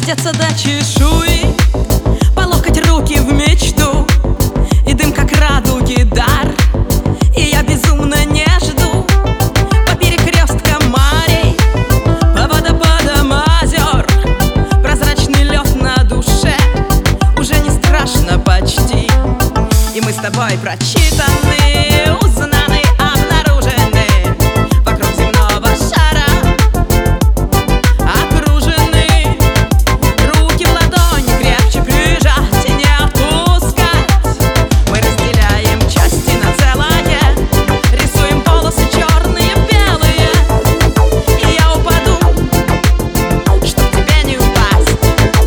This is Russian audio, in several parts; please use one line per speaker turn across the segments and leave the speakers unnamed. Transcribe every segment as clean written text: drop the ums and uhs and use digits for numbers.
гладятся до чешуи, по локоть руки в мечту, и дым как радуги дар. И я безумно не жду по перекресткам морей, по водопадам озер. Прозрачный лед на душе, уже не страшно почти. И мы с тобой прочитаны, узнаны, обнаружены вокруг земного шара. Окружены, руки в ладонь, крепче прижать и не отпускать. Мы разделяем части на целое, рисуем полосы черные, белые. И я упаду, чтоб тебе не упасть.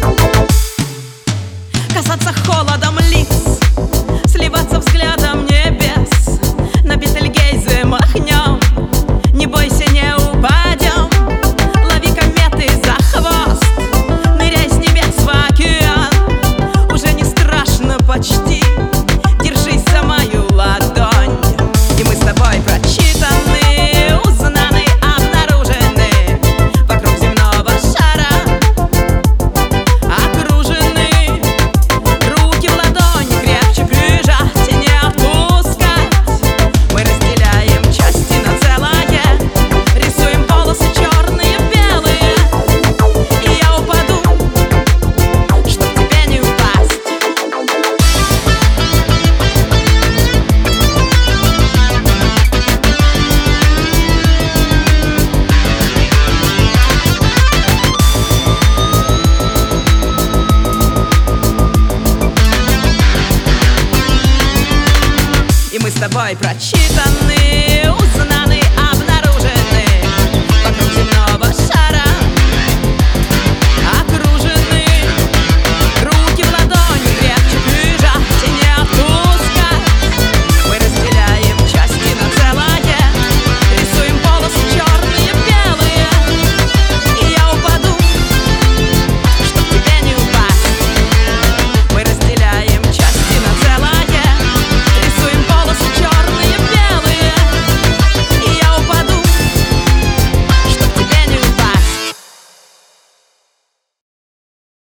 Касаться холодом лиц, сливаться взглядом небес, на Бетельгейзе махнем, не бойся, не упадем. Лови кометы за хвост, ныряй с небес в океан. Уже не страшно почти, держись за мою ладонь. И мы с тобой прочитаны, узнаны, обнаружены вокруг земного шара. Окружены, руки в ладонь, крепче прижать и не отпускать. Мы разделяем части на целое, рисуем полосы черные, белые. И я упаду, чтоб тебе не упасть. И мы с тобой прочитаны, узнаны, обнаружены вокруг земного